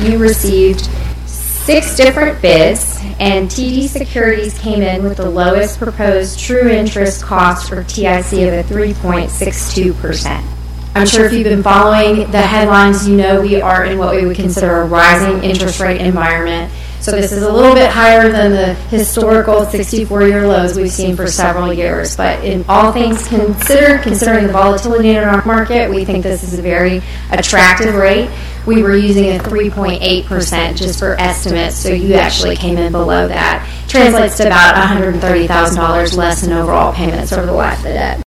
you received 6 different bids, and TD Securities came in with the lowest proposed true interest cost for TIC of a 3.62%. I'm sure if you've been following the headlines, you know we are in what we would consider a rising interest rate environment. So this is a little bit higher than the historical 64-year lows we've seen for several years. But in all things considered, considering the volatility in our market, we think this is a very attractive rate. We were using a 3.8% just for estimates, so you actually came in below that. Translates to about $130,000 less in overall payments over the life of the debt.